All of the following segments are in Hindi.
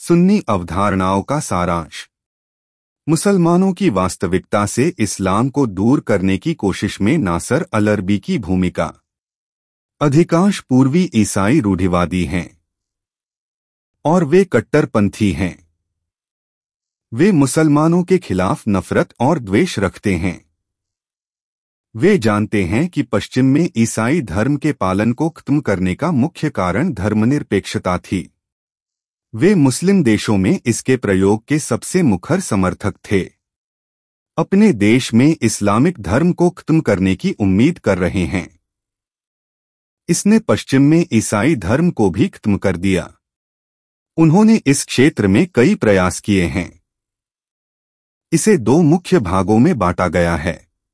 सुन्नी अवधारणाओं का सारांश। मुसलमानों की वास्तविकता से इस्लाम को दूर करने की कोशिश में नासर अल-अरबी की भूमिका। अधिकांश पूर्वी ईसाई रूढ़िवादी हैं और वे कट्टरपंथी हैं। वे मुसलमानों के खिलाफ नफरत और द्वेष रखते हैं। वे जानते हैं कि पश्चिम में ईसाई धर्म के पालन को खत्म करने का मुख्य कारण धर्मनिरपेक्षता थी। वे मुस्लिम देशों में इसके प्रयोग के सबसे मुखर समर्थक थे। अपने देश में इस्लामिक धर्म को खत्म करने की उम्मीद कर रहे हैं। इसने पश्चिम में ईसाई धर्म को भी खत्म कर दिया। उन्होंने इस क्षेत्र में कई प्रयास किए हैं। इसे दो मुख्य भागों में बांटा गया है।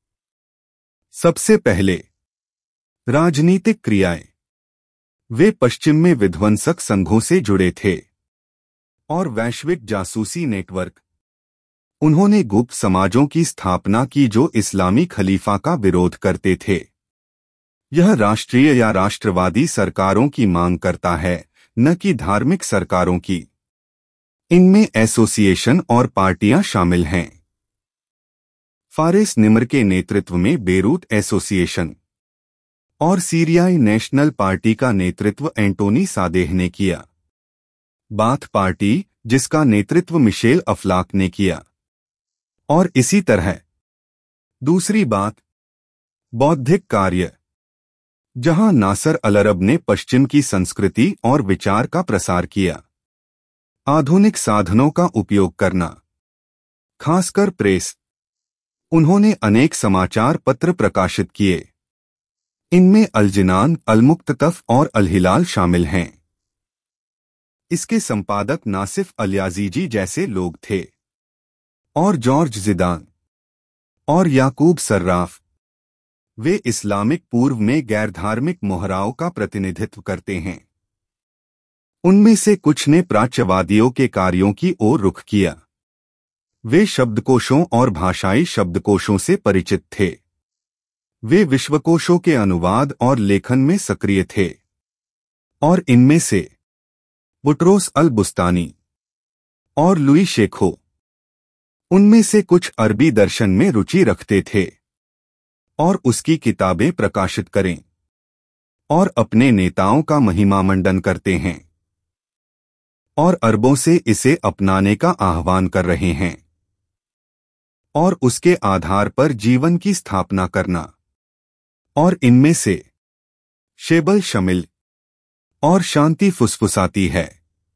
सबसे पहले, राजनीतिक क्रियाएं। वे पश्चिम में विध्वंसक संघों से जुड़े थे और वैश्विक जासूसी नेटवर्क। उन्होंने गुप्त समाजों की स्थापना की जो इस्लामी खलीफा का विरोध करते थे। यह राष्ट्रीय या राष्ट्रवादी सरकारों की मांग करता है, न कि धार्मिक सरकारों की। इनमें एसोसिएशन और पार्टियां शामिल हैं। फारिस निमर के नेतृत्व में बेरूत एसोसिएशन और सीरियाई नेशनल पार्टी का नेतृत्व एंटोनी सादेह ने किया। बाथ पार्टी, जिसका नेतृत्व मिशेल अफलाक ने किया। और इसी तरह। दूसरी बात, बौद्धिक कार्य, जहां नासर अल-अरब ने पश्चिम की संस्कृति और विचार का प्रसार किया। आधुनिक साधनों का उपयोग करना, खासकर प्रेस। उन्होंने अनेक समाचार पत्र प्रकाशित किए। इनमें अल-जिनान, अल-मुक्ततफ और अल-हिलाल शामिल हैं। इसके संपादक नासिफ अल-याजीजी जैसे लोग थे और जॉर्ज जिदान और याकूब सर्राफ। वे इस्लामिक पूर्व में गैरधार्मिक मोहराओं का प्रतिनिधित्व करते हैं। उनमें से कुछ ने प्राच्यवादियों के कार्यों की ओर रुख किया। वे शब्दकोशों और भाषाई शब्दकोशों से परिचित थे। वे विश्वकोशों के अनुवाद और लेखन में सक्रिय थे। और इनमें से बुटरोस अल-बुस्तानी और लुई शेखो। उनमें से कुछ अरबी दर्शन में रुचि रखते थे और उसकी किताबें प्रकाशित करें और अपने नेताओं का महिमामंडन करते हैं और अरबों से इसे अपनाने का आह्वान कर रहे हैं और उसके आधार पर जीवन की स्थापना करना। और इनमें से शेबल शमिल और शांति फुसफुसाती है।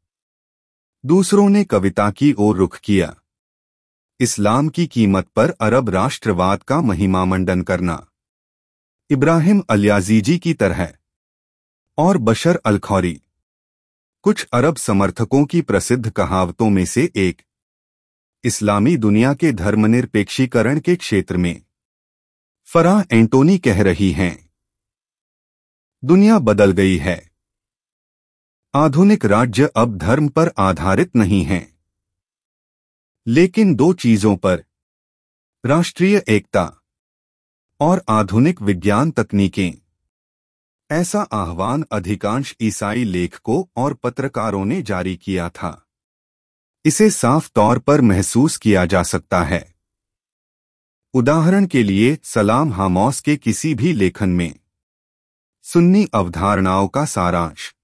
दूसरों ने कविता की ओर रुख किया। इस्लाम की कीमत पर अरब राष्ट्रवाद का महिमामंडन करना। इब्राहिम अल-याजीजी की तरह और बशर अल-खौरी। कुछ अरब समर्थकों की प्रसिद्ध कहावतों में से एक, इस्लामी दुनिया के धर्मनिरपेक्षीकरण के क्षेत्र में। फराह एंटोनी कह रही हैं, दुनिया बदल गई है। आधुनिक राज्य अब धर्म पर आधारित नहीं हैं, लेकिन दो चीजों पर, राष्ट्रीय एकता और आधुनिक विज्ञान तकनीकें। ऐसा आह्वान अधिकांश ईसाई लेखकों और पत्रकारों ने जारी किया था। इसे साफ तौर पर महसूस किया जा सकता है। उदाहरण के लिए सलाम हामौस के किसी भी लेखन में। सुन्नी अवधारणाओं का सारांश।